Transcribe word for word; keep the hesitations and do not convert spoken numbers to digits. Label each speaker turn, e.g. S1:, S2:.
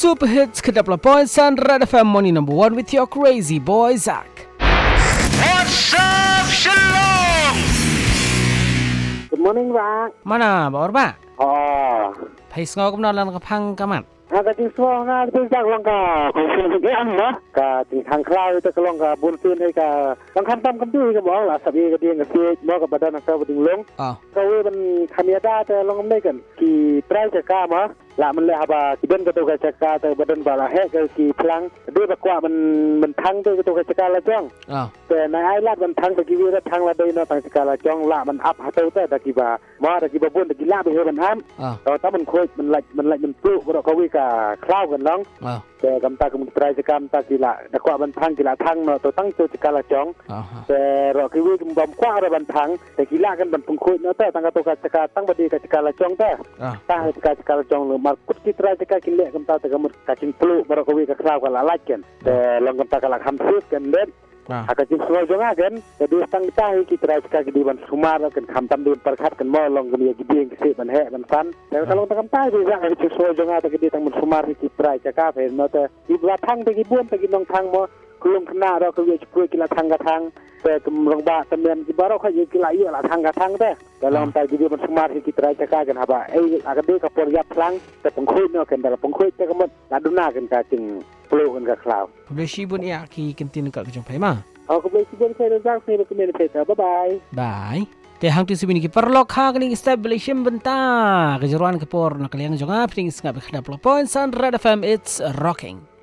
S1: Super Hits ke dua puluh point Red F M Morning Number One with your crazy boy Zach.
S2: What's up, Shalom?
S3: Good morning, Pak.
S1: Mana, Pak Orba?
S3: Oh,
S1: Hai sengau ke menalan ke pang kamat?
S3: agak tinggal nggak bisa langkah. Konsumsi sekian lah. Ka tingkang klau itu kalau nggak buntuinให้ka langkah tam kanด้วยก็บอกล่ะสับเองก็ดีก็เสียบอกกับbadan asal beding long.
S1: อ๋อ
S3: เขาเป็นคำยาดาแต่ลงไม่กันกี่ไตรจะกล้ามาละมันเลยฮะบ่าที่เป็นกระตุกจะกล้าแต่badanบาละแหกกี่พลังด้วยบักว่ามันมันทั้งด้วยกระตุกจะกล้าละจ้อง
S1: อ๋อ
S3: แต่ในไอ้ลาดมันทั้งตะกี้วิทั้งละด้วยเนาะต่างจะกล้าละจ้องละมันอัพหาตัวแต่ตะกี้บ่ามาตะกี้บ่บุญตะกี้ละไปเฮมันห้าม
S1: อ๋อ
S3: ตอนถ้ามันโคยมันไหลมันไหลมันปลุกเราเขาวิกาคล้าวกันน้อง
S1: อ๋อ
S3: แต่กำตากำตรายจะกำตากีฬาแต่กว่าบันทังกีฬาทั้งเนาะตัวตั้งตัวจะกาละจ้อง
S1: อ๋อ
S3: แต่เราคือวิกบอมกว้างระบันทังแต่กีฬากันบันพุงคุยเนาะแต่ตั้งตัวกาจะกาตั้งบดีกาจะกาละจ้องแต่
S1: อ๋อ
S3: ตั้งจะกาจะกาละจ้องเลยมาคุดกีตรายจะกากินเละกำตาแต่กำมือกาจิงปลุกเราเขาวิกาคล้าวกันละไล่กันแต่ลองกำตากาละคำซื้อกันเล่น
S1: อ๋อ
S3: Agak jauh semua juga kan. Jadi setang tahu kita rasa kita ban sumar kan kamtam di perkat kan mau long kami gede yang kesih ban hek ban fan. Dan kalau kita kamtam juga agak jauh semua juga tapi kita ban sumar kita rasa kafe. Nota di belakang tegi buan tegi nong tang mo kulung kenaเราคือจะคุยกีฬาทางกระทางแต่กำลังบ้าแต่เมียนที่บ้านเราเขาอยู่กีฬาเยอะละทางกระทางแต่แต่เราแต่ดีมันสมาร์ทที่kita rasaกันฮะบ่าไอ้อาการดีกับปริยัติพลังแต่ผมคุยเนาะกันแต่ผมคุยแต่ก็มันลาดูหน้ากันกันจึงปลุกกันกับคราว
S1: Boleh sibun ya ki kentin kat kejumpai mah.
S3: Aku boleh sibuk saya dan saya rekomen kita. Bye bye.
S1: Bye. Te hang tu sibini ki perlok ha kini establishment bentar. Kejuruan ke por nak kalian jangan ping sengap ke dua puluh point Red F M, it's rocking.